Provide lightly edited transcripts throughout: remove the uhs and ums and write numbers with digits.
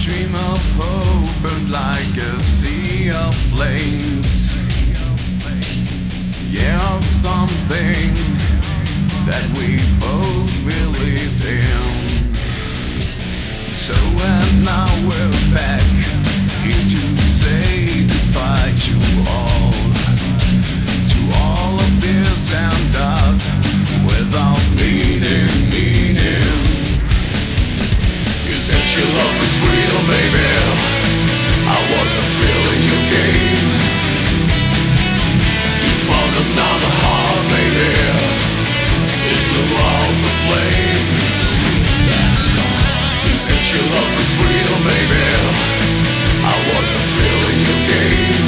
dream of hope burned like a sea of flames. Yeah, of something that we both believed in. So and now we're back here to say goodbye to all of this and us without meaning. You said your love was real, baby. I wasn't feeling your game. You found another heart, baby. It blew out the flame. You said your love was real, baby. I wasn't feeling your game.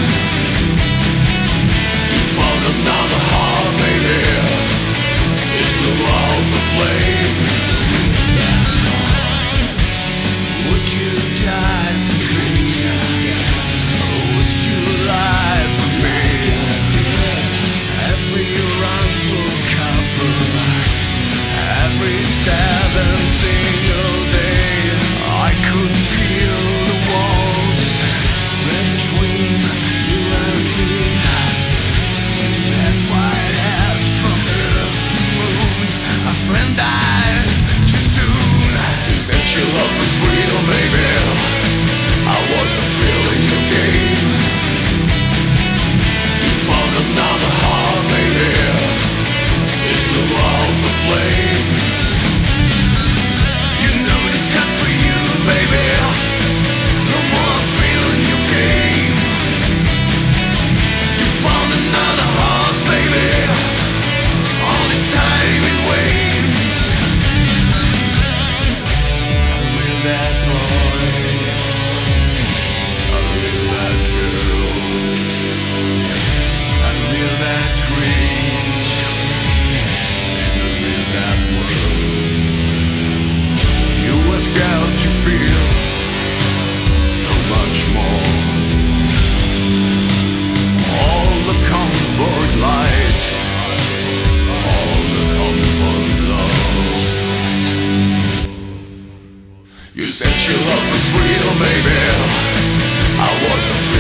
You found another heart, baby. It blew out the flame. Would you die for me? Would you lie for me? As we run for cover every 7 single day, I could feel the walls between you and me. As wide as from Earth to Moon, a friend died too soon. You said your love was real, baby. I wasn't feeling your game. You found another heart, baby. It blew out the flame. You know this cuts for you, baby. No more feeling your game. You found another heart, baby. All this time in vain. Will that boy, will that girl, will that tree, will that world. You was got to feel so much more. All the comfort lies, all the comfort lost. You said your love was real, baby. I wasn't